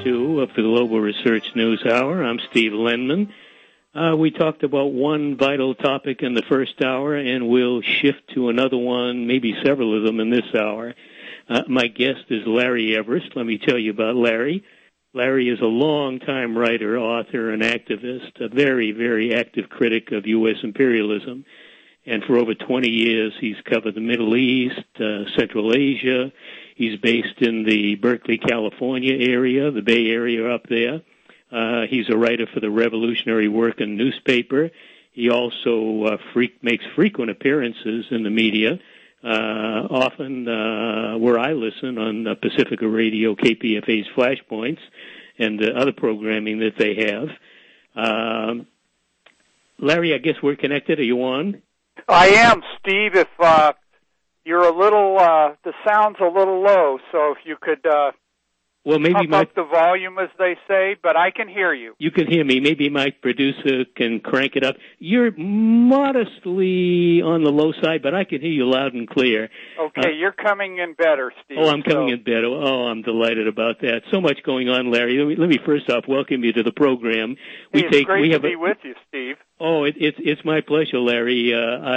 2 of the Global Research News Hour. I'm Steve Lenman. We talked about one vital topic in the first hour, and we'll shift to another one, maybe several of them in this hour. My guest is Larry Everest. Let me tell you about Larry. Larry is a long-time writer, author, and activist, a very, very active critic of U.S. imperialism. And for over 20 years, he's covered the Middle East, Central Asia. He's based in the Berkeley, California area, the Bay Area up there. He's a writer for the Revolutionary Working newspaper. He also makes frequent appearances in the media, often where I listen on Pacifica Radio, KPFA's Flashpoints, and other programming that they have. Larry, I guess we're connected. Are you on? I am, Steve. If you're a little, the sound's a little low, so if you could well, maybe pump up the volume, as they say, but I can hear you. You can hear me. Maybe my producer can crank it up. You're modestly on the low side, but I can hear you loud and clear. Okay, you're coming in better, Steve. Oh, I'm coming in better. Oh, I'm delighted about that. So much going on, Larry. Let me first off welcome you to the program. It's great to be with you, Steve. Oh, it's my pleasure, Larry.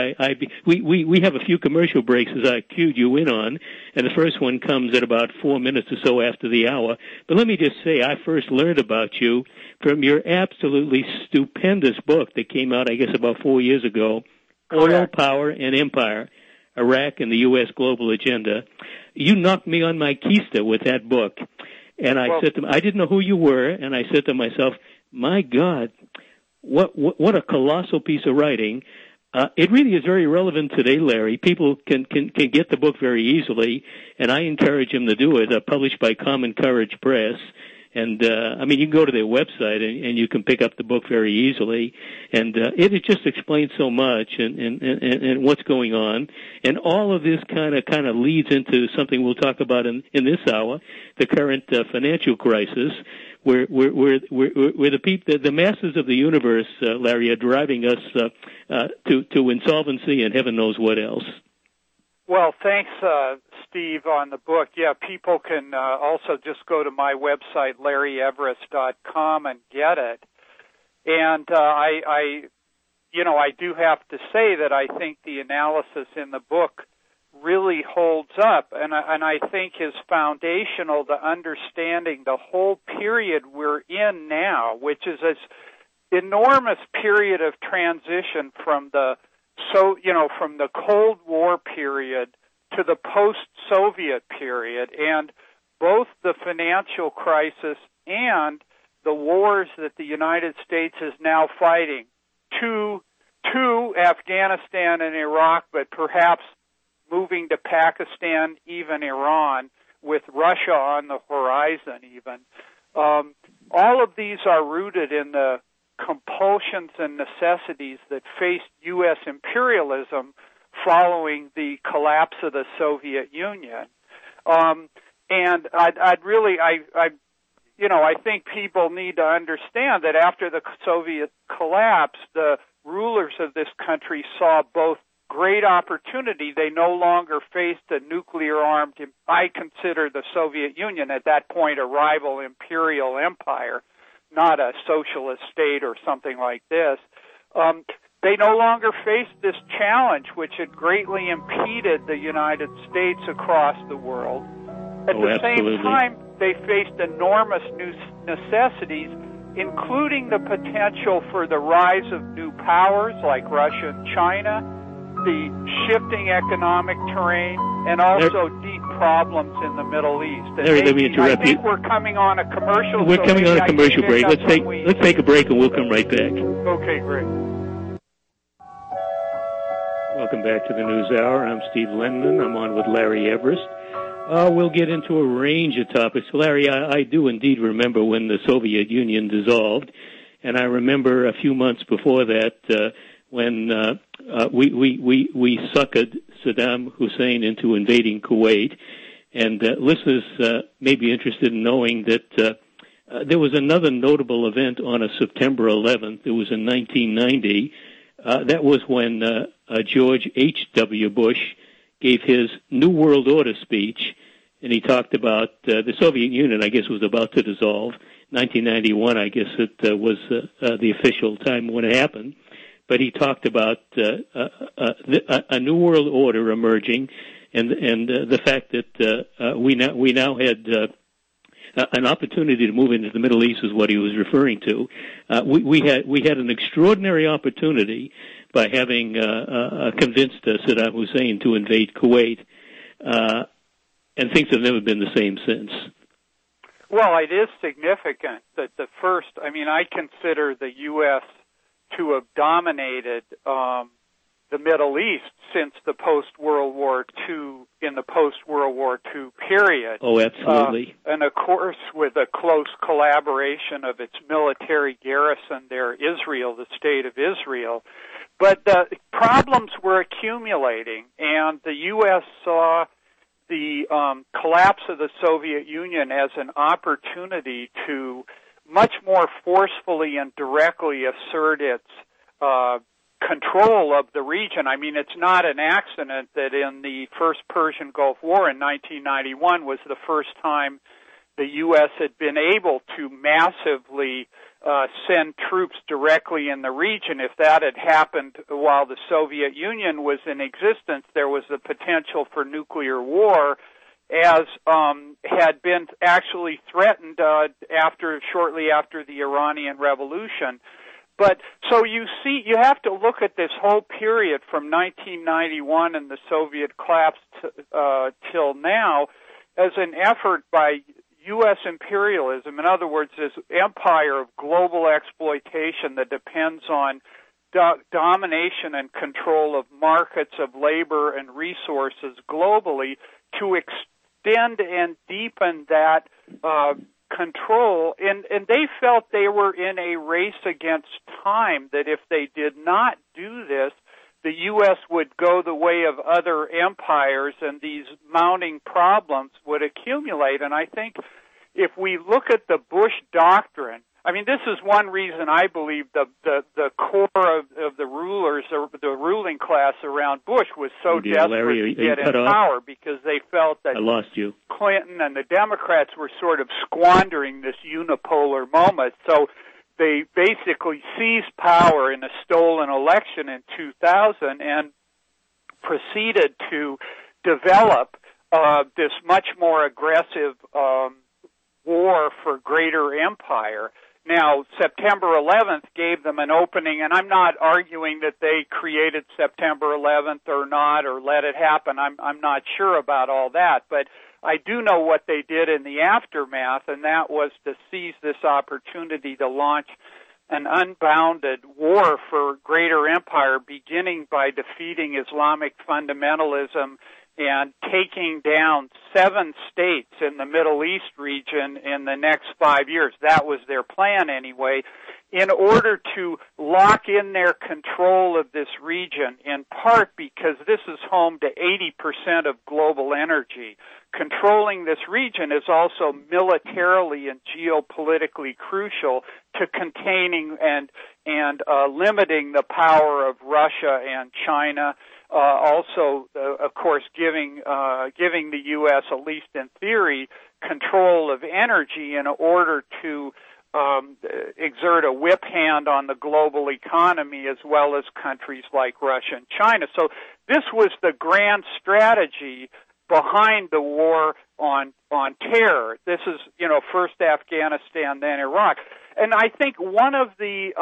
We have a few commercial breaks, as I cued you in on, and the first one comes at about 4 minutes or so after the hour. But let me just say, I first learned about you from your absolutely stupendous book that came out, I guess, about 4 years ago, Correct. Oil, Power, and Empire, Iraq and the U.S. Global Agenda. You knocked me on my keister with that book. And I said to I didn't know who you were, and I said to myself, my God, what a colossal piece of writing. It really is very relevant today, Larry. People can get the book very easily, and I encourage them to do it. Published by Common Courage Press. And, you can go to their website and you can pick up the book very easily. And, it just explains so much and what's going on. And all of this kind of leads into something we'll talk about in this hour, the current, financial crisis, where the masses of the universe, Larry, are driving us, to insolvency and heaven knows what else. Well, thanks, Steve, on the book. Yeah, people can also just go to my website, LarryEverest.com, and get it. And I do have to say that I think the analysis in the book really holds up, and I think is foundational to understanding the whole period we're in now, which is this enormous period of transition from the Cold War period to the post-Soviet period, and both the financial crisis and the wars that the United States is now fighting, to Afghanistan and Iraq, but perhaps moving to Pakistan, even Iran, with Russia on the horizon even. All of these are rooted in the compulsions and necessities that faced U.S. imperialism following the collapse of the Soviet Union. And I think people need to understand that after the Soviet collapse, the rulers of this country saw both great opportunity. They no longer faced a nuclear-armed, I consider the Soviet Union at that point a rival imperial empire, not a socialist state or something like this. They no longer faced this challenge, which had greatly impeded the United States across the world. At the same time, they faced enormous new necessities, including the potential for the rise of new powers like Russia and China, the shifting economic terrain, and also deep problems in the Middle East. Larry, let me interrupt you. I think we're coming on a commercial. We're coming on a commercial break. Let's take a break and we'll come right back. Okay, great. Welcome back to the News Hour. I'm Steve Lenman. I'm on with Larry Everest. We'll get into a range of topics. Larry, I do indeed remember when the Soviet Union dissolved, and I remember a few months before that when we suckered Saddam Hussein into invading Kuwait. And listeners may be interested in knowing that there was another notable event on a September 11th. It was in 1990. That was when George H.W. Bush gave his New World Order speech, and he talked about the Soviet Union, I guess, was about to dissolve. 1991, I guess it was the official time when it happened. But he talked about a new world order emerging, and the fact that we now had an opportunity to move into the Middle East is what he was referring to. We had an extraordinary opportunity by having convinced Saddam Hussein to invade Kuwait, and things have never been the same since. Well, it is significant that I consider the U.S. to have dominated the Middle East since the post-World War II, in the post-World War II period. Oh, absolutely. And of course, with a close collaboration of its military garrison there, Israel, the state of Israel. But the problems were accumulating, and the U.S. saw the collapse of the Soviet Union as an opportunity to much more forcefully and directly assert its control of the region. I mean, it's not an accident that in the first Persian Gulf War in 1991 was the first time the U.S. had been able to massively send troops directly in the region. If that had happened while the Soviet Union was in existence, there was the potential for nuclear war, as had been actually threatened shortly after the Iranian Revolution. But so you have to look at this whole period from 1991 and the Soviet collapse till now as an effort by U.S. imperialism. In other words, this empire of global exploitation that depends on domination and control of markets of labor and resources globally, to extend and deepen that control. And they felt they were in a race against time, that if they did not do this, the U.S. would go the way of other empires and these mounting problems would accumulate. And I think if we look at the Bush doctrine, I mean, this is one reason I believe the core of the rulers, or the ruling class around Bush, was so desperate to get in power, because they felt that Clinton and the Democrats were sort of squandering this unipolar moment. So they basically seized power in a stolen election in 2000 and proceeded to develop this much more aggressive war for greater empire. Now, September 11th gave them an opening, and I'm not arguing that they created September 11th or not, or let it happen. I'm not sure about all that, but I do know what they did in the aftermath, and that was to seize this opportunity to launch an unbounded war for greater empire, beginning by defeating Islamic fundamentalism and taking down 7 states in the Middle East region in the next 5 years. That was their plan anyway, in order to lock in their control of this region, in part because this is home to 80% of global energy. Controlling this region is also militarily and geopolitically crucial to containing and limiting the power of Russia and China. Also, of course, giving the U.S., at least in theory, control of energy in order to exert a whip hand on the global economy, as well as countries like Russia and China. So this was the grand strategy behind the war on terror. This is, first Afghanistan, then Iraq. And I think one of the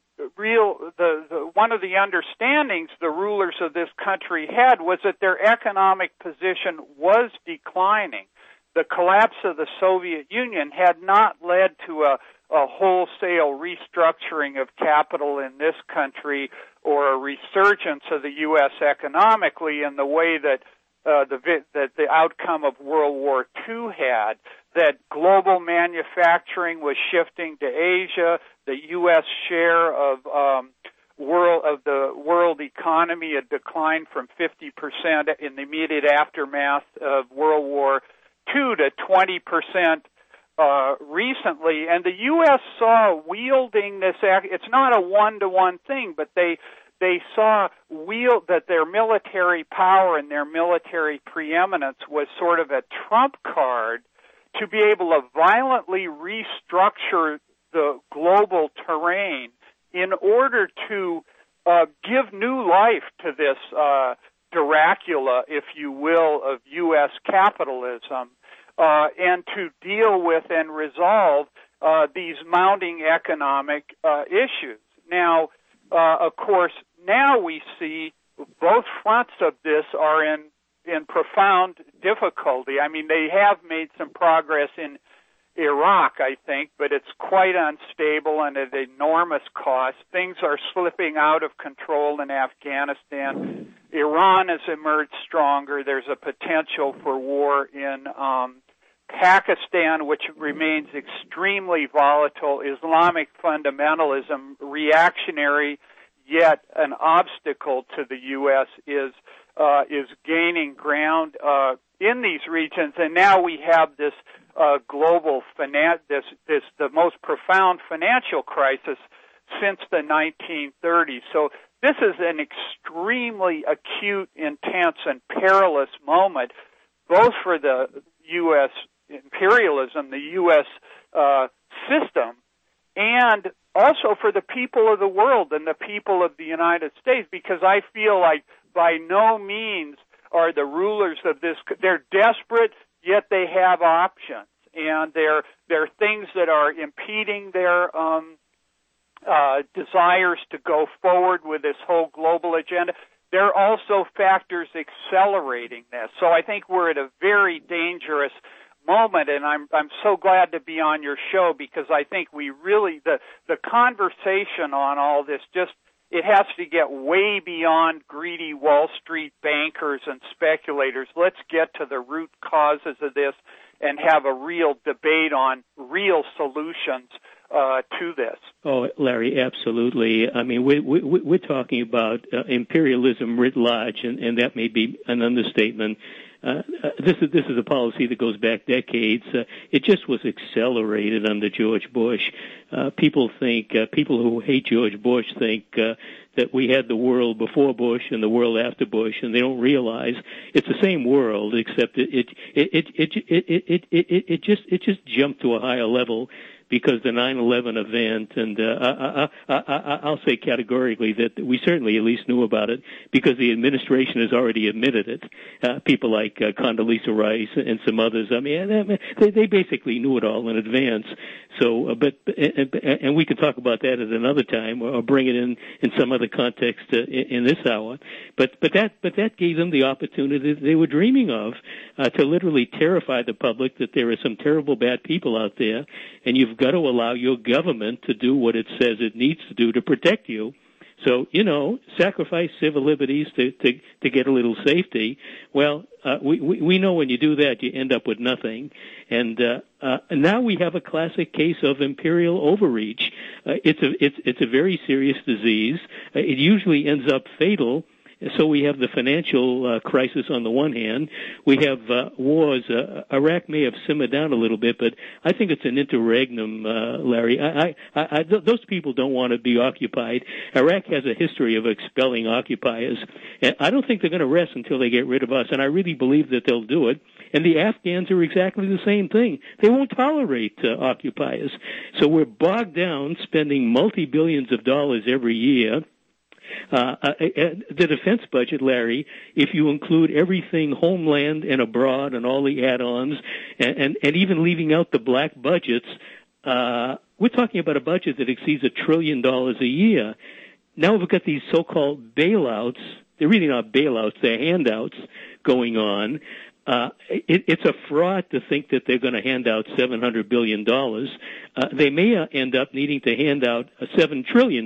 one of the understandings the rulers of this country had was that their economic position was declining. The collapse of the Soviet Union had not led to a wholesale restructuring of capital in this country, or a resurgence of the U.S. economically in the way that the outcome of World War II had. That global manufacturing was shifting to Asia. The U.S. share of the world economy had declined from 50% in the immediate aftermath of World War II to 20% recently. And the U.S. saw wielding this. It's not a one-to-one thing, but they they saw that their military power and their military preeminence was sort of a trump card to be able to violently restructure the global terrain in order to give new life to this Dracula, if you will, of U.S. capitalism, and to deal with and resolve these mounting economic issues. Now, of course, now we see both fronts of this are in profound difficulty. I mean, they have made some progress in Iraq, I think, but it's quite unstable and at enormous cost. Things are slipping out of control in Afghanistan. Iran has emerged stronger. There's a potential for war in Pakistan, which remains extremely volatile. Islamic fundamentalism, reactionary, yet an obstacle to the U.S., is gaining ground in these regions, and now we have this global the most profound financial crisis since the 1930s. So this is an extremely acute, intense, and perilous moment, both for the U.S. imperialism, the U.S. System, and also for the people of the world and the people of the United States, because I feel like by no means are the rulers of this, they're desperate, yet they have options. And there are things that are impeding their desires to go forward with this whole global agenda. There are also factors accelerating this. So I think we're at a very dangerous moment, and I'm so glad to be on your show, because I think we really, the conversation on all this, just it has to get way beyond greedy Wall Street bankers and speculators. Let's get to the root causes of this and have a real debate on real solutions to this. Oh, Larry, absolutely. I mean, we're talking about imperialism writ large, and that may be an understatement. This is a policy that goes back decades. It just was accelerated under George Bush. People who hate George Bush think that we had the world before Bush and the world after Bush, and they don't realize it's the same world, except it just jumped to a higher level because the 9/11 event, and I'll say categorically that we certainly at least knew about it because the administration has already admitted it. People like Condoleezza Rice and some others, I mean, they basically knew it all in advance. So, and we can talk about that at another time, or bring it in some other context in this hour. But that gave them the opportunity that they were dreaming of, to literally terrify the public that there are some terrible bad people out there, and you've got to allow your government to do what it says it needs to do to protect you. So, sacrifice civil liberties to get a little safety. Well, we know when you do that, you end up with nothing. And now we have a classic case of imperial overreach. It's a very serious disease. It usually ends up fatal. So we have the financial crisis on the one hand. We have wars. Iraq may have simmered down a little bit, but I think it's an interregnum, Larry. Those people don't want to be occupied. Iraq has a history of expelling occupiers, and I don't think they're going to rest until they get rid of us, and I really believe that they'll do it. And the Afghans are exactly the same thing. They won't tolerate occupiers. So we're bogged down spending multi-billions of dollars every year. The defense budget, Larry, if you include everything homeland and abroad and all the add-ons, and even leaving out the black budgets, we're talking about a budget that exceeds $1 trillion a year. Now we've got these so-called bailouts. They're really not bailouts, they're handouts going on. It's a fraud to think that they're going to hand out $700 billion. They may end up needing to hand out $7 trillion.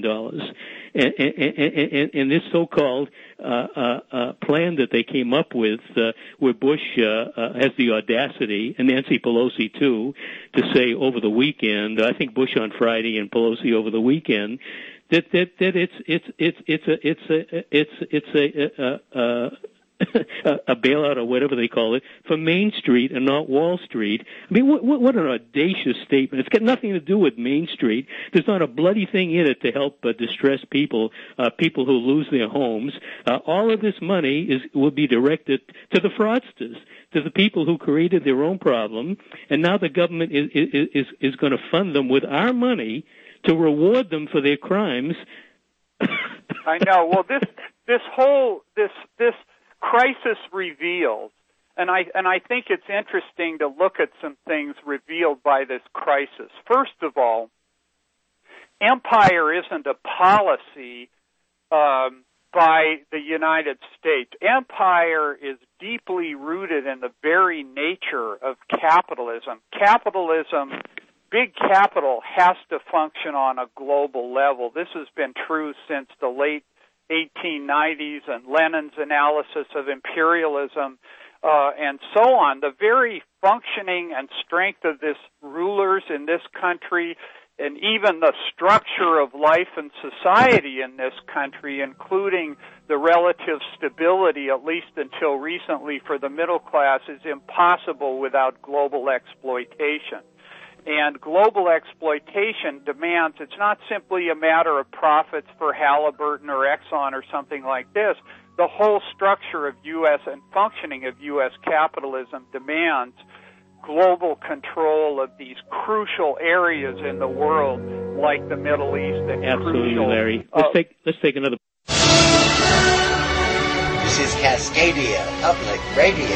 And this so-called plan that they came up with, where Bush has the audacity, and Nancy Pelosi too, to say over the weekend, I think Bush on Friday and Pelosi over the weekend, that a bailout or whatever they call it for Main Street and not Wall Street. I mean, what an audacious statement. It's got nothing to do with Main Street. There's not a bloody thing in it to help distressed people, people who lose their homes. All of this money will be directed to the fraudsters, to the people who created their own problem, and now the government is going to fund them with our money to reward them for their crimes. I know. Well, this whole crisis reveals, and I think it's interesting to look at some things revealed by this crisis. First of all, empire isn't a policy by the United States. Empire is deeply rooted in the very nature of capitalism. Big capital has to function on a global level. This has been true since the late 1890s and Lenin's analysis of imperialism and so on. The very functioning and strength of this rulers in this country and even the structure of life and society in this country, including the relative stability, at least until recently, for the middle class, is impossible without global exploitation. And global exploitation demands, it's not simply a matter of profits for Halliburton or Exxon or something like this. The whole structure of U.S. and functioning of U.S. capitalism demands global control of these crucial areas in the world, like the Middle East. And absolutely, Larry. Let's take another. This is Cascadia Public Radio.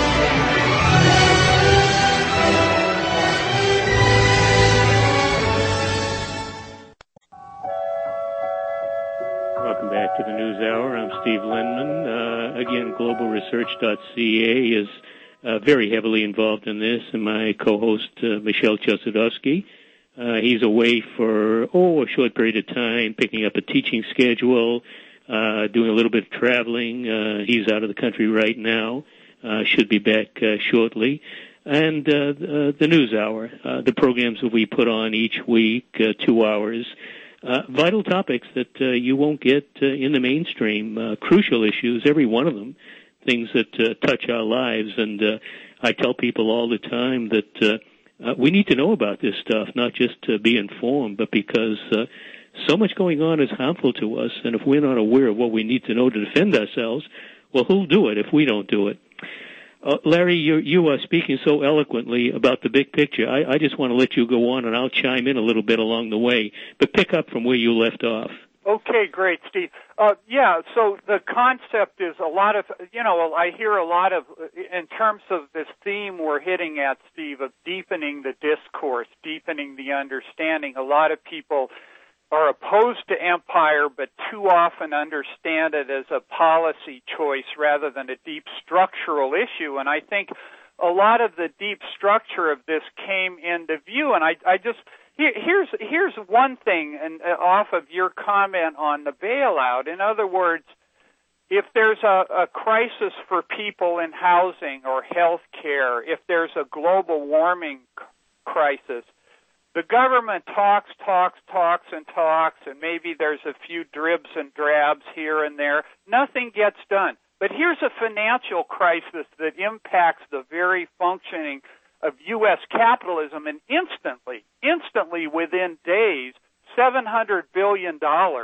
Welcome back to the News Hour. I'm Steve Lenman. Again, globalresearch.ca is very heavily involved in this, and my co-host, Michelle Chossudovsky. He's away for, a short period of time, picking up a teaching schedule, doing a little bit of traveling. He's out of the country right now, should be back shortly. And the News Hour, the programs that we put on each week, 2 hours, vital topics that you won't get in the mainstream, crucial issues, every one of them, things that touch our lives. And I tell people all the time that we need to know about this stuff, not just to be informed, but because so much going on is harmful to us. And if we're not aware of what we need to know to defend ourselves, well, who'll do it if we don't do it? Larry, you are speaking so eloquently about the big picture. I just want to let you go on, and I'll chime in a little bit along the way. But pick up from where you left off. Okay, great, Steve. So the concept is a lot of, I hear a lot of, in terms of this theme we're hitting at, Steve, of deepening the discourse, deepening the understanding. A lot of people are opposed to empire, but too often understand it as a policy choice rather than a deep structural issue. And I think a lot of the deep structure of this came into view. And here's one thing, and off of your comment on the bailout. In other words, if there's a crisis for people in housing or health care, if there's a global warming crisis, the government talks, and maybe there's a few dribs and drabs here and there. Nothing gets done. But here's a financial crisis that impacts the very functioning of U.S. capitalism, and instantly within days, $700 billion.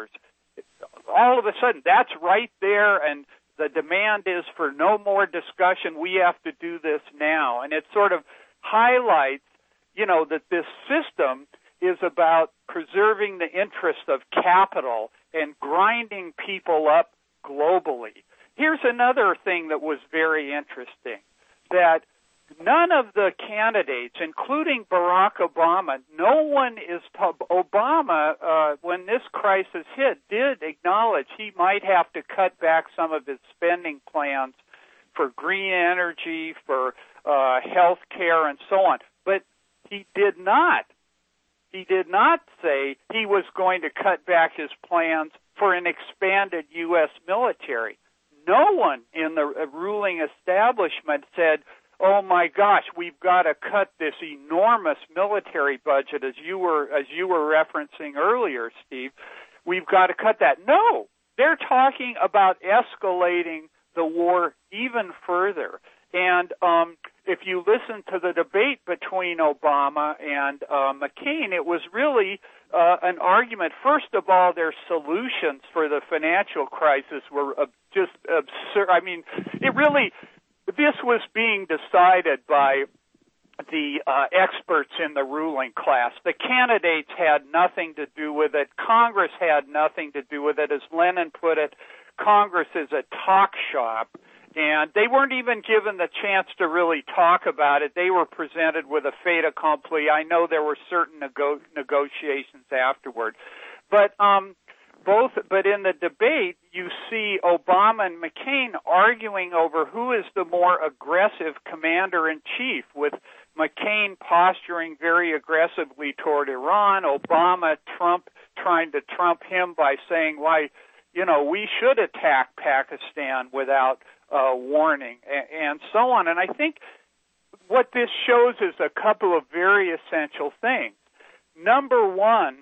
All of a sudden, that's right there, and the demand is for no more discussion. We have to do this now. And it sort of highlights, that this system is about preserving the interests of capital and grinding people up globally. Here's another thing that was very interesting, that none of the candidates, including Barack Obama, Obama, when this crisis hit, did acknowledge he might have to cut back some of his spending plans for green energy, for health care, and so on. But he did not say he was going to cut back his plans for an expanded U.S. military. No one in the ruling establishment said, oh my gosh, we've got to cut this enormous military budget, as you were referencing earlier, Steve. We've got to cut that. No, they're talking about escalating the war even further. And if you listen to the debate between Obama and McCain, it was really an argument. First of all, their solutions for the financial crisis were just absurd. I mean, this was being decided by the experts in the ruling class. The candidates had nothing to do with it. Congress had nothing to do with it. As Lenin put it, Congress is a talk shop. And they weren't even given the chance to really talk about it. They were presented with a fait accompli. I know there were certain negotiations afterward. But in the debate, you see Obama and McCain arguing over who is the more aggressive commander-in-chief, with McCain posturing very aggressively toward Iran, Obama trying to trump him by saying, why, we should attack Pakistan without warning, and so on. And I think what this shows is a couple of very essential things. Number one,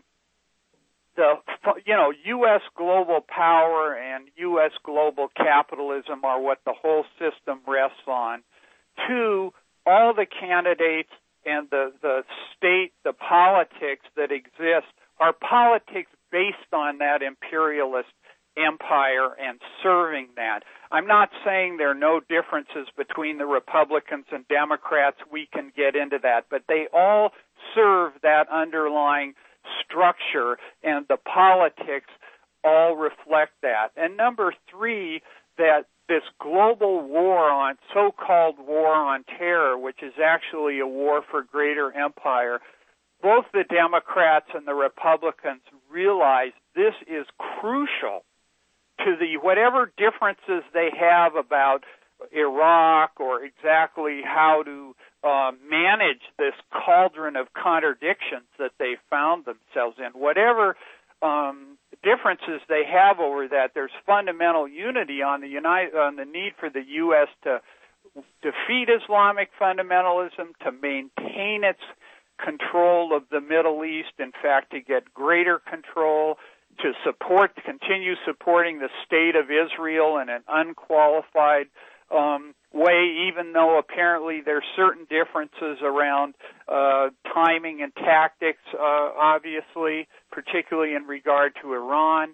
U.S. global power and U.S. global capitalism are what the whole system rests on. Two, all the candidates and the state, the politics that exist are politics based on that imperialist empire and serving that. I'm not saying there are no differences between the Republicans and Democrats. We can get into that, but they all serve that underlying structure, and the politics all reflect that. And number three, that this global so-called war on terror, which is actually a war for greater empire, both the Democrats and the Republicans realize this is crucial to whatever differences they have about Iraq or exactly how to manage this cauldron of contradictions that they found themselves in. Whatever differences they have over that, there's fundamental unity on the need for the U.S. to defeat Islamic fundamentalism, to maintain its control of the Middle East, in fact, to get greater control, to continue supporting the state of Israel in an unqualified way, even though apparently there's certain differences around timing and tactics, obviously, particularly in regard to Iran,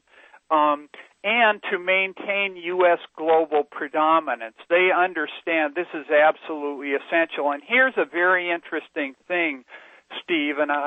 and to maintain U.S. global predominance. They understand this is absolutely essential. And here's a very interesting thing, Steve, and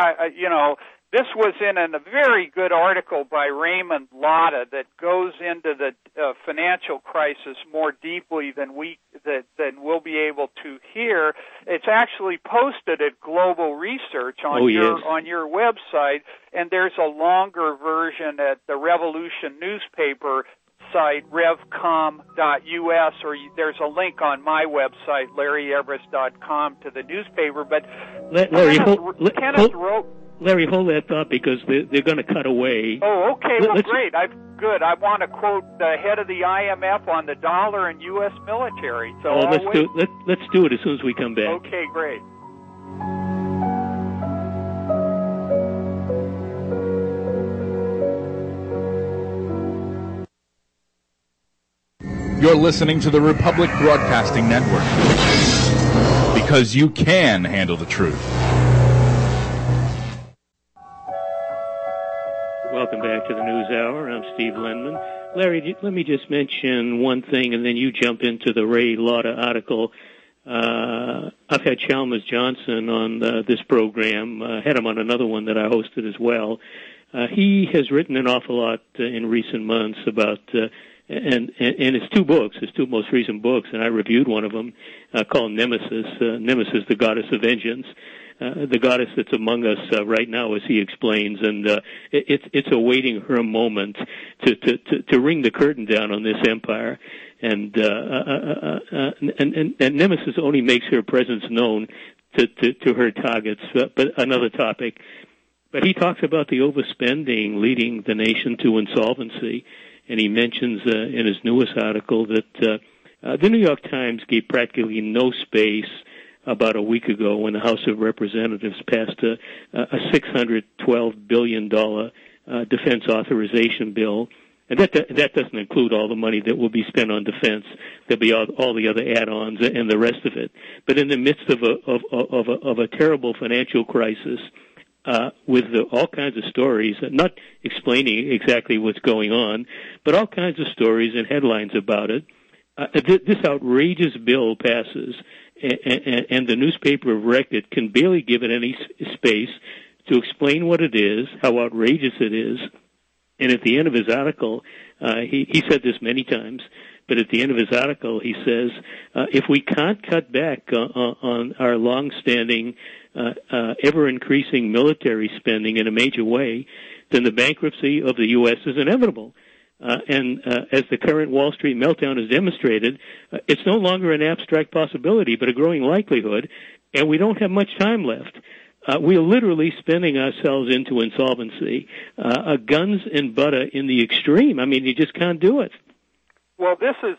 this was in a very good article by Raymond Latta that goes into the financial crisis more deeply than we'll be able to here. It's actually posted at Global Research on your website, and there's a longer version at the Revolution newspaper site, revcom.us, or there's a link on my website, LarryEverest.com, to the newspaper. But Kenneth wrote... Larry, hold that thought, because they're going to cut away. Oh, okay. Well, great. Good. I want to quote the head of the IMF on the dollar and U.S. military. So let's do it as soon as we come back. Okay, great. You're listening to the Republic Broadcasting Network, because you can handle the truth. Welcome back to the News Hour. I'm Steve Lenman. Larry, let me just mention one thing, and then you jump into the Ray Latta article. I've had Chalmers Johnson on this program. Had him on another one that I hosted as well. He has written an awful lot in recent months about, and his two most recent books, and I reviewed one of them called Nemesis, the Goddess of Vengeance. The goddess that's among us right now, as he explains, and it's awaiting her moment to ring the curtain down on this empire, and Nemesis only makes her presence known to her targets. But another topic. But he talks about the overspending leading the nation to insolvency, and he mentions in his newest article that the New York Times gave practically no space about a week ago when the House of Representatives passed a $612 billion defense authorization bill And that doesn't include all the money that will be spent on defense. There'll be all the other add-ons and the rest of it. But in the midst of a terrible financial crisis, with all kinds of stories, not explaining exactly what's going on, but all kinds of stories and headlines about it, this outrageous bill passes, and the newspaper of record can barely give it any space to explain what it is, how outrageous it is. And at the end of his article, he said this many times, but at the end of his article, he says, if we can't cut back on our long-standing, ever-increasing military spending in a major way, then the bankruptcy of the U.S. is inevitable. And as the current Wall Street meltdown has demonstrated, it's no longer an abstract possibility, but a growing likelihood, and we don't have much time left. We are literally spinning ourselves into insolvency, guns and butter in the extreme. I mean, you just can't do it. Well, this is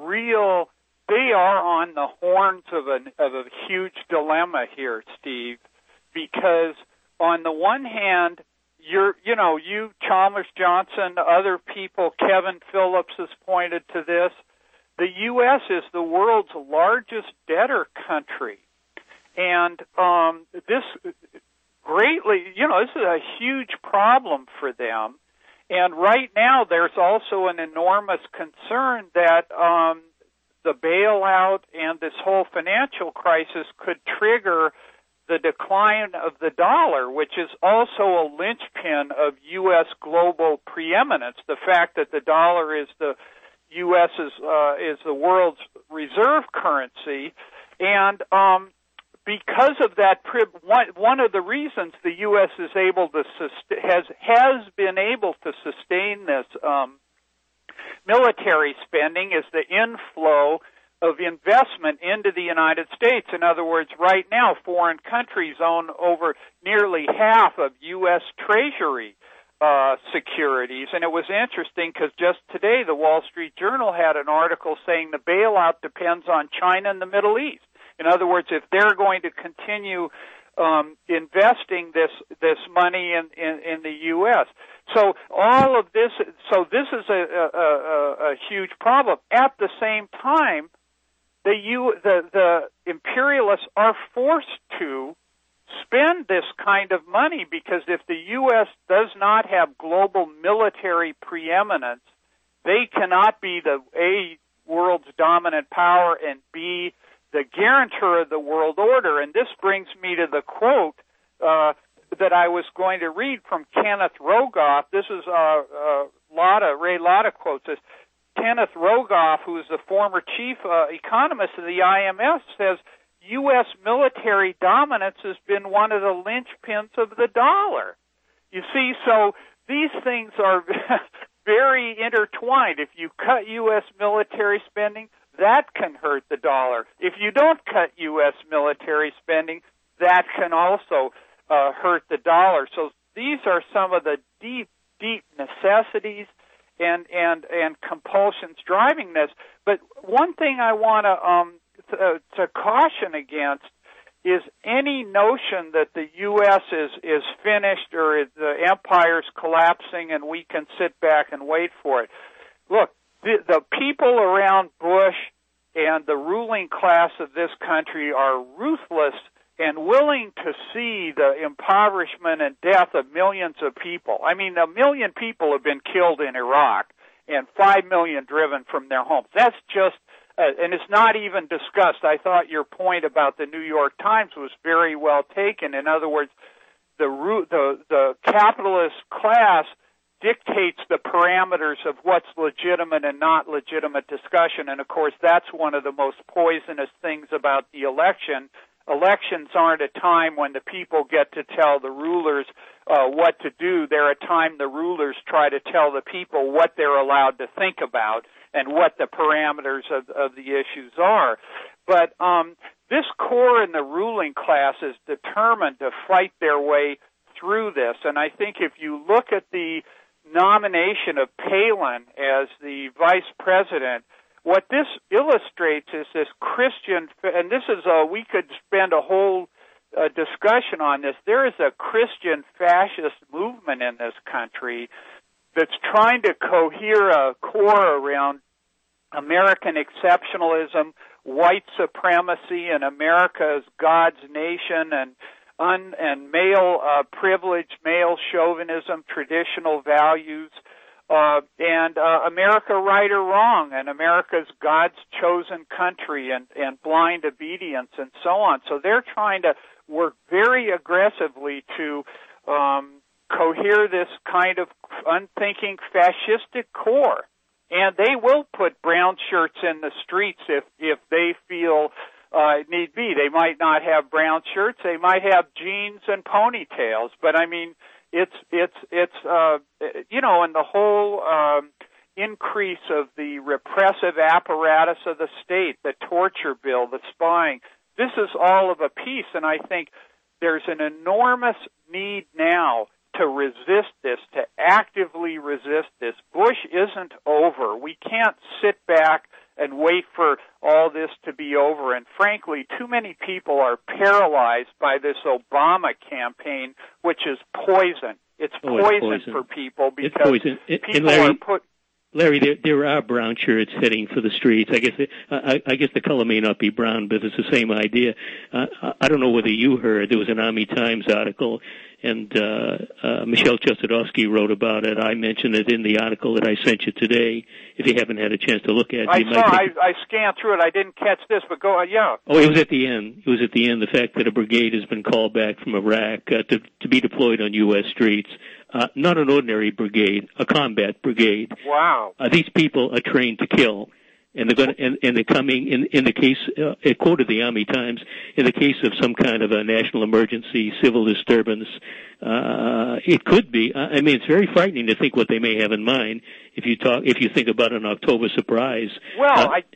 they are on the horns of a huge dilemma here, Steve, because on the one hand, you, Chalmers Johnson, other people, Kevin Phillips has pointed to this. The U.S. is the world's largest debtor country. And this greatly, this is a huge problem for them. And right now, there's also an enormous concern that the bailout and this whole financial crisis could trigger the decline of the dollar, which is also a linchpin of U.S. global preeminence. The fact that the dollar is the U.S. is the world's reserve currency, and because of that, one of the reasons the U.S. is able to has been able to sustain this military spending is the inflow of investment into the United States. In other words, right now, foreign countries own over nearly half of U.S. Treasury securities. And it was interesting because just today the Wall Street Journal had an article saying the bailout depends on China and the Middle East. In other words, if they're going to continue investing this money in the U.S., so all of this, this is a huge problem. At the same time, the imperialists are forced to spend this kind of money because if the U.S. does not have global military preeminence, they cannot be the A, world's dominant power, and B, the guarantor of the world order. And this brings me to the quote that I was going to read from Kenneth Rogoff. This is Ray Lada quotes this. Kenneth Rogoff, who is the former chief economist of the IMF, says U.S. military dominance has been one of the linchpins of the dollar. You see, so these things are very intertwined. If you cut U.S. military spending, that can hurt the dollar. If you don't cut U.S. military spending, that can also hurt the dollar. So these are some of the deep necessities and compulsions driving this. But one thing I want to caution against is any notion that the U.S. is finished or the empire's collapsing and we can sit back and wait for it. Look, the people around Bush and the ruling class of this country are ruthless and willing to see the impoverishment and death of millions of people. I mean, 1 million people have been killed in Iraq and 5 million driven from their homes. That's just, and it's not even discussed. I thought your point about the New York Times was very well taken. In other words, the capitalist class dictates the parameters of what's legitimate and not legitimate discussion. And, of course, that's one of the most poisonous things about the election. Elections aren't a time when the people get to tell the rulers what to do. They're a time the rulers try to tell the people what they're allowed to think about and what the parameters of the issues are. But this core in the ruling class is determined to fight their way through this. And I think if you look at the nomination of Palin as the vice president, what this illustrates is this Christian, and this is we could spend a whole discussion on this. There is a Christian fascist movement in this country, that's trying to cohere a core around American exceptionalism, white supremacy, and America as God's nation, and male privilege, male chauvinism, traditional values, and America right or wrong, and America's God's chosen country, and blind obedience, and so on. So they're trying to work very aggressively to cohere this kind of unthinking fascistic core. And they will put brown shirts in the streets if they feel need be. They might not have brown shirts. They might have jeans and ponytails. But I mean, it's you know, and the whole increase of the repressive apparatus of the state, the torture bill, the spying. This is all of a piece, and I think there's an enormous need now to resist this, to actively resist this. Bush isn't over. We can't sit back and wait for all this to be over. And frankly, too many people are paralyzed by this Obama campaign, which is poison. It's poison for people because people are put... Larry, there are brown shirts heading for the streets. I guess the color may not be brown, but it's the same idea. I don't know whether you heard, there was an Army Times article, and Michelle Chossudovsky wrote about it. I mentioned it in the article that I sent you today. If you haven't had a chance to look at it, I scanned through it. I didn't catch this, but go on. Yeah. Oh, it was at the end. It was at the end. The fact that a brigade has been called back from Iraq to be deployed on U.S. streets. Not an ordinary brigade, a combat brigade. Wow. These people are trained to kill, and they're going to, and they're coming in the case. It quoted the Army Times, in the case of some kind of a national emergency, civil disturbance. It could be. I mean, it's very frightening to think what they may have in mind if you think about an October surprise. Well, I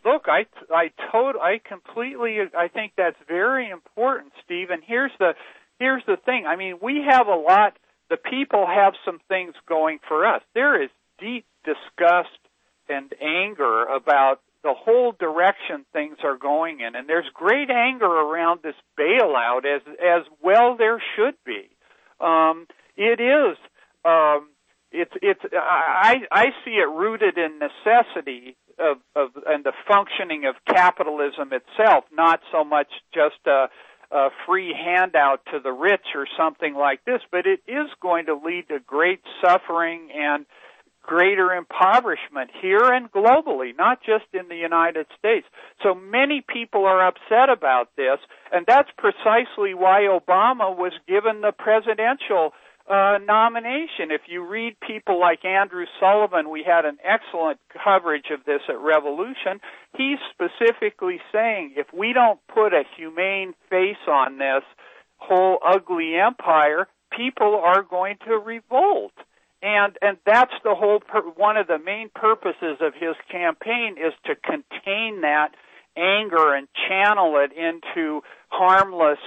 think that's very important, Steve. And here's the thing. I mean, we have a lot. The people have some things going for us. There is deep disgust and anger about the whole direction things are going in, and there's great anger around this bailout as well there should be. It is. I see it rooted in necessity of and the functioning of capitalism itself, not so much just a free handout to the rich or something like this, but it is going to lead to great suffering and greater impoverishment here and globally, not just in the United States. So many people are upset about this, and that's precisely why Obama was given the presidential nomination. If you read people like Andrew Sullivan, we had an excellent coverage of this at Revolution. He's specifically saying if we don't put a humane face on this whole ugly empire, people are going to revolt. And that's the whole one of the main purposes of his campaign is to contain that anger and channel it into harmless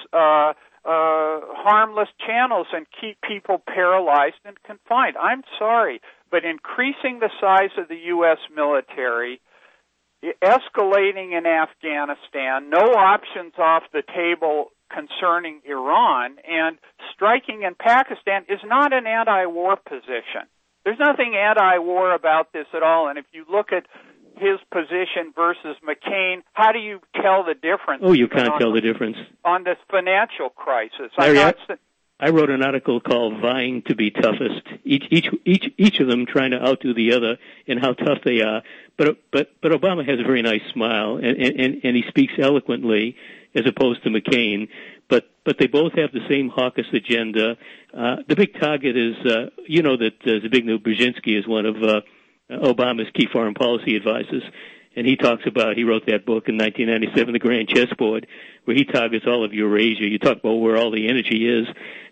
channels and keep people paralyzed and confined. I'm sorry, but increasing the size of the U.S. military, escalating in Afghanistan, no options off the table concerning Iran, and striking in Pakistan is not an anti-war position. There's nothing anti-war about this at all, and if you look at his position versus McCain, how do you tell the difference? Oh, you can't tell the difference. On this financial crisis. Larry, I wrote an article called Vying to be Toughest, each of them trying to outdo the other in how tough they are. But Obama has a very nice smile, and he speaks eloquently as opposed to McCain. But they both have the same hawkish agenda. The big target is, that Zbigniew Brzezinski is one of Obama's key foreign policy advisors, and he wrote that book in 1997, The Grand Chessboard, where he targets all of Eurasia. You talk about where all the energy is.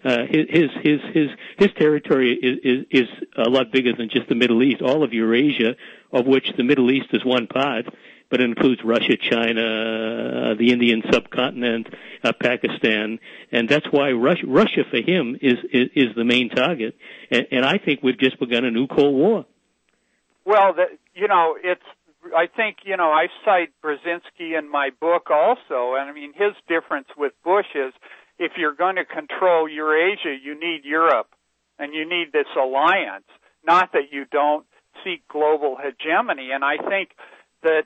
His territory is a lot bigger than just the Middle East. All of Eurasia, of which the Middle East is one part, but it includes Russia, China, the Indian subcontinent, Pakistan, and that's why Russia for him is the main target. And I think we've just begun a new Cold War. Well, I think, I cite Brzezinski in my book also, and I mean, his difference with Bush is if you're going to control Eurasia, you need Europe, and you need this alliance. not that you don't seek global hegemony. And I think that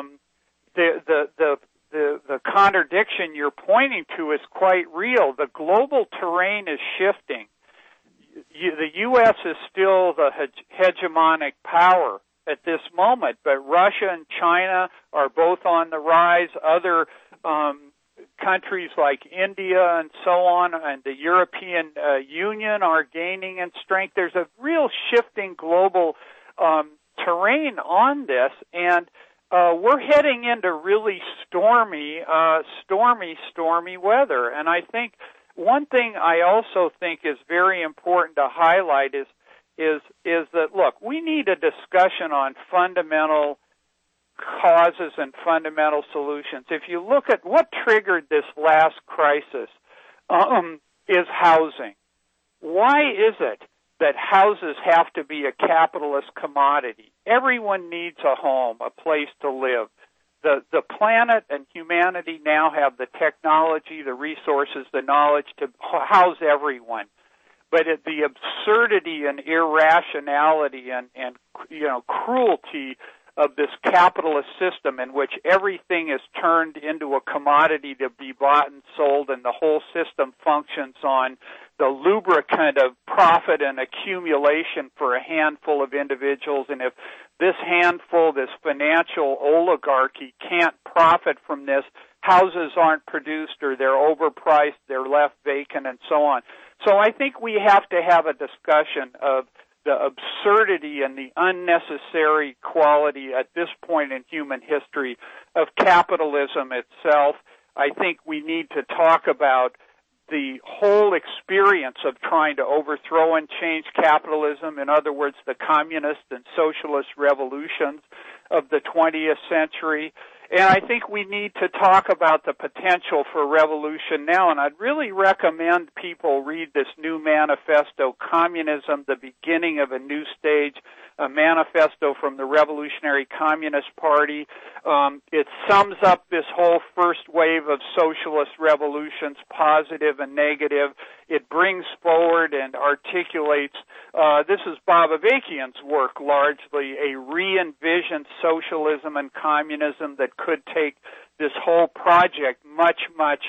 the contradiction you're pointing to is quite real. The global terrain is shifting. The U.S. is still the hegemonic power at this moment, but Russia and China are both on the rise. Other countries like India and so on, and the European Union are gaining in strength. There's a real shifting global terrain on this, and we're heading into really stormy weather. And I think one thing I also think is very important to highlight is that, look, we need a discussion on fundamental causes and fundamental solutions. If you look at what triggered this last crisis, is housing. Why is it that houses have to be a capitalist commodity? Everyone needs a home, a place to live. The planet and humanity now have the technology, the resources, the knowledge to house everyone. But the absurdity and irrationality and cruelty of this capitalist system in which everything is turned into a commodity to be bought and sold, and the whole system functions on the lubricant of profit and accumulation for a handful of individuals. And if this handful, this financial oligarchy, can't profit from this, houses aren't produced, or they're overpriced, they're left vacant, and so on. So I think we have to have a discussion of the absurdity and the unnecessary quality at this point in human history of capitalism itself. I think we need to talk about the whole experience of trying to overthrow and change capitalism, in other words, the communist and socialist revolutions of the 20th century. And I think we need to talk about the potential for revolution now. And I'd really recommend people read this new manifesto, Communism, the Beginning of a New Stage, a manifesto from the Revolutionary Communist Party. It sums up this whole first wave of socialist revolutions, positive and negative. It brings forward and articulates, this is Bob Avakian's work largely, a re-envisioned socialism and communism that could take this whole project much, much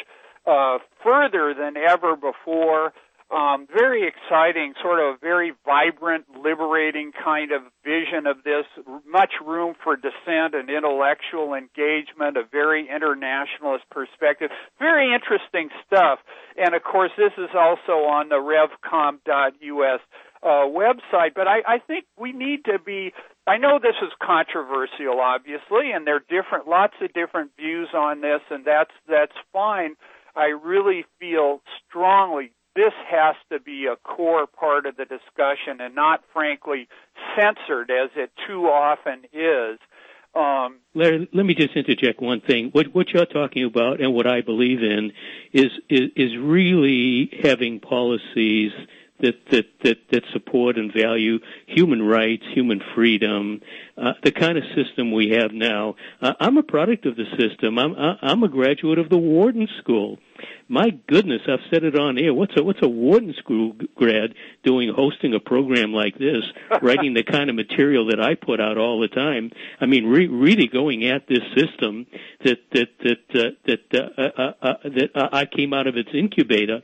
further than ever before. Very exciting, sort of very vibrant, liberating kind of vision of this, much room for dissent and intellectual engagement, a very internationalist perspective, very interesting stuff. And of course, this is also on the revcom.us website, but I think we need to be, I know this is controversial, obviously, and there are lots of different views on this, and that's fine. I really feel strongly this has to be a core part of the discussion and not, frankly, censored as it too often is. Larry, let me just interject one thing. What you're talking about and what I believe in is really having policies that support and value human rights, human freedom, the kind of system we have now. I'm a product of the system. I'm a graduate of the Wharton School. My goodness, I've said it on air. What's a Wharton School grad doing, hosting a program like this, writing the kind of material that I put out all the time? I mean, really going at this system that I came out of its incubator.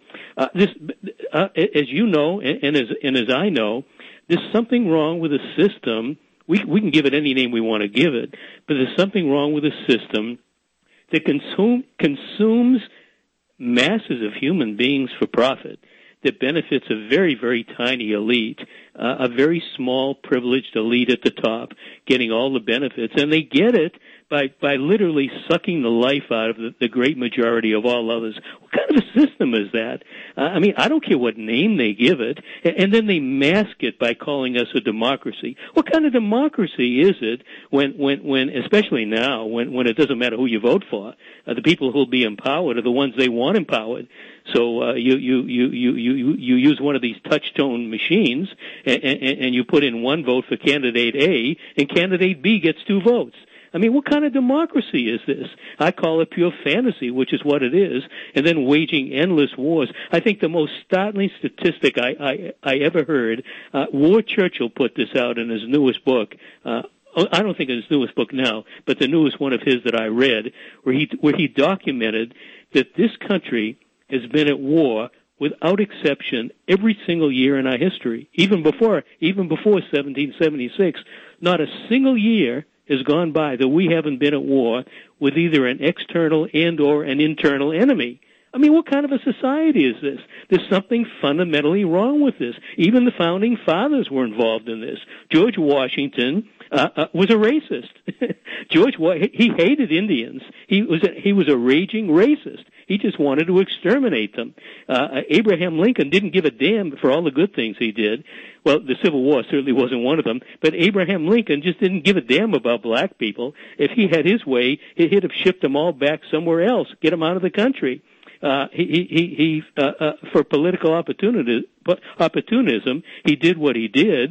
As you know, and as I know, there's something wrong with the system. We can give it any name we want to give it, but there's something wrong with a system that consumes masses of human beings for profit, that benefits a very, very tiny elite, a very small, privileged elite at the top, getting all the benefits, and they get it by literally sucking the life out of the great majority of all others. What kind of a system is that? I mean, I don't care what name they give it, and then they mask it by calling us a democracy. What kind of democracy is it when especially now, when it doesn't matter who you vote for, the people who will be empowered are the ones they want empowered. So you use one of these touch-tone machines, and you put in one vote for candidate A, and candidate B gets 2 votes. I mean, what kind of democracy is this? I call it pure fantasy, which is what it is, and then waging endless wars. I think the most startling statistic I ever heard, Ward Churchill put this out in his newest book. I don't think it's his newest book now, but the newest one of his that I read, where he documented that this country has been at war without exception every single year in our history. Even before 1776, not a single year has gone by that we haven't been at war with either an external and or an internal enemy. I mean, what kind of a society is this? There's something fundamentally wrong with this. Even the founding fathers were involved in this. George Washington was a racist. He hated Indians. He was a raging racist. He just wanted to exterminate them. Abraham Lincoln didn't give a damn for all the good things he did. Well, the Civil War certainly wasn't one of them, but Abraham Lincoln just didn't give a damn about black people. If he had his way, he'd have shipped them all back somewhere else, get them out of the country. For political opportunism, he did what he did.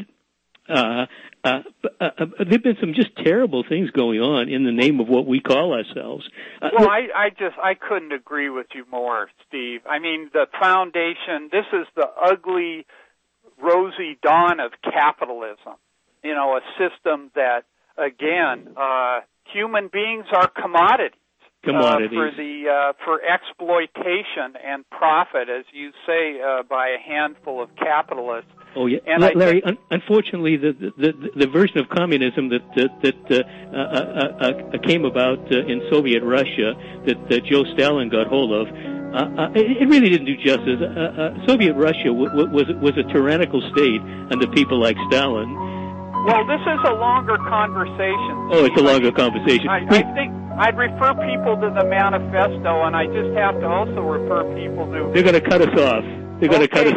There've been some just terrible things going on in the name of what we call ourselves. Well, I couldn't agree with you more, Steve. I mean, the foundation, this is the ugly, rosy dawn of capitalism. You know, a system that, again, human beings are commodities. For exploitation and profit, as you say, by a handful of capitalists. Oh yeah, and Larry. Unfortunately, the version of communism that came about in Soviet Russia that Joe Stalin got hold of, it really didn't do justice. Soviet Russia was a tyrannical state under people like Stalin. Well, this is a longer conversation. Oh, it's a longer conversation. I think I'd refer people to the manifesto, and I just have to also refer people to... They're going to cut us off. Steve.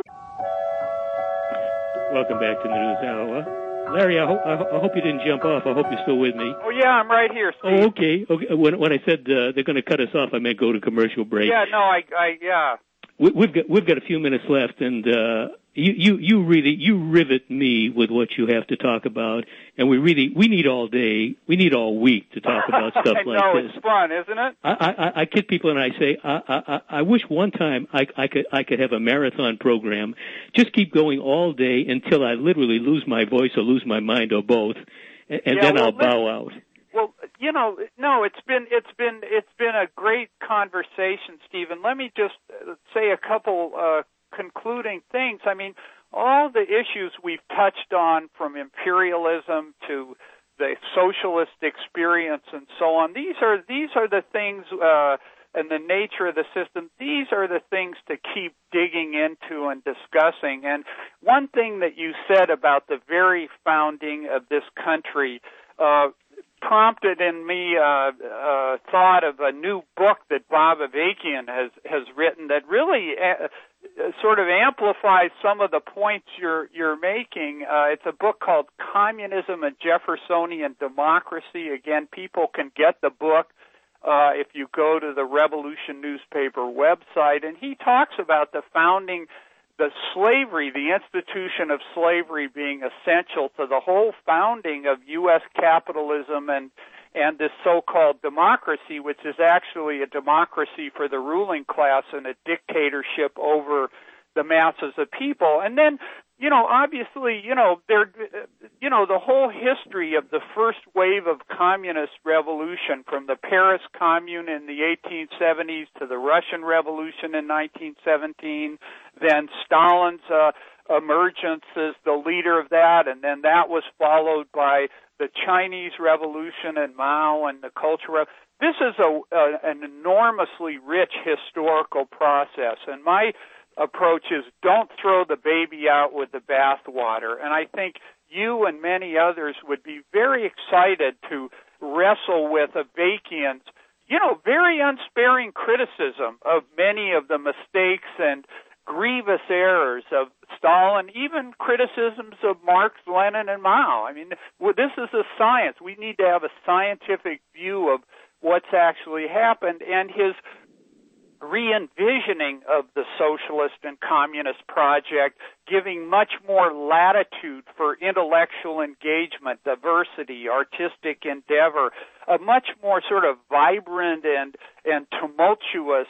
Welcome back to the News Hour. Larry, I hope you didn't jump off. I hope you're still with me. Oh, yeah, I'm right here, Steve. Oh, okay. When I said they're going to cut us off, I meant go to commercial break. Yeah, no, yeah. We've got a few minutes left, and you rivet me with what you have to talk about, and we need all day, we need all week to talk about stuff like this. this. It's fun, isn't it? I kid people and I say I wish one time I could have a marathon program, just keep going all day until I literally lose my voice or lose my mind or both, and then I'll bow out. Well, you know, no, it's been a great conversation, Stephen. Let me just say a couple concluding things. I mean, all the issues we've touched on, from imperialism to the socialist experience and so on, these are the things, and the nature of the system, these are the things to keep digging into and discussing. And one thing that you said about the very founding of this country prompted in me thought of a new book that Bob Avakian has written that really sort of amplifies some of the points you're making. It's a book called Communism and Jeffersonian Democracy. Again, people can get the book if you go to the Revolution newspaper website, and he talks about the founding, the slavery, the institution of slavery being essential to the whole founding of U.S. capitalism and this so-called democracy, which is actually a democracy for the ruling class and a dictatorship over the masses of people. And then, you know, obviously, the whole history of the first wave of communist revolution, from the Paris Commune in the 1870s to the Russian Revolution in 1917, then Stalin's emergence as the leader of that, and then that was followed by the Chinese Revolution and Mao and the Cultural Revolution. This is an enormously rich historical process, and my approach is don't throw the baby out with the bathwater. And I think you and many others would be very excited to wrestle with Avakian's, very unsparing criticism of many of the mistakes and grievous errors of Stalin, even criticisms of Marx, Lenin, and Mao. I mean, this is a science. We need to have a scientific view of what's actually happened, and his re-envisioning of the socialist and communist project, giving much more latitude for intellectual engagement, diversity, artistic endeavor, a much more sort of vibrant and tumultuous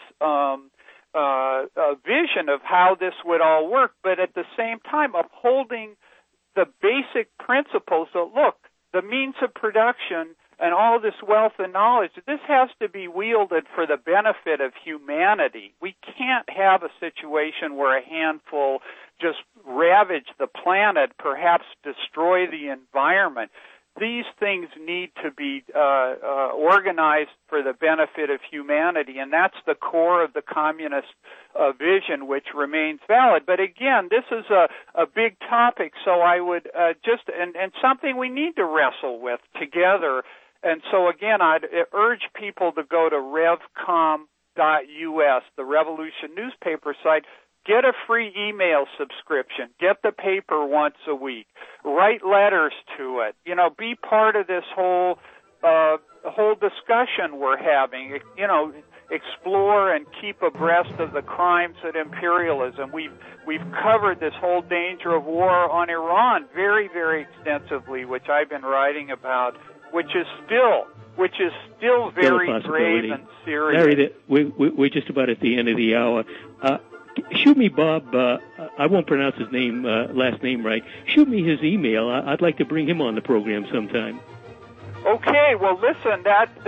vision of how this would all work, but at the same time upholding the basic principles that, look, the means of production and all this wealth and knowledge, this has to be wielded for the benefit of humanity. We can't have a situation where a handful just ravage the planet, perhaps destroy the environment. These things need to be organized for the benefit of humanity, and that's the core of the communist vision, which remains valid. But again, this is a big topic, so I would and something we need to wrestle with together. And so again, I'd urge people to go to revcom.us, the Revolution newspaper site. Get a free email subscription. Get the paper once a week. Write letters to it. Be part of this whole discussion we're having. Explore and keep abreast of the crimes of imperialism. We've covered this whole danger of war on Iran very, very extensively, which I've been writing about, which is still very grave and serious. Larry, we're just about at the end of the hour. Shoot me, Bob. I won't pronounce his last name right. Shoot me his email. I'd like to bring him on the program sometime. Okay. Well, listen.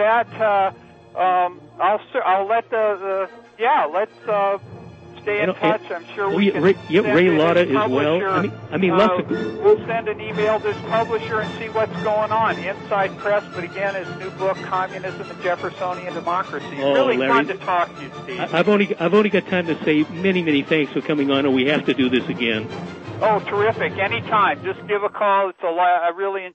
I'll let let's stay in touch. I'm sure we can. Ray Lotta as well. I mean, lots of. We'll send an email to his publisher and see what's going on. Inside Press, but again, his new book, Communism and Jeffersonian Democracy. Really Larry, fun to talk to you, Steve. I've only got time to say many thanks for coming on, and we have to do this again. Oh, terrific! Anytime, just give a call. I really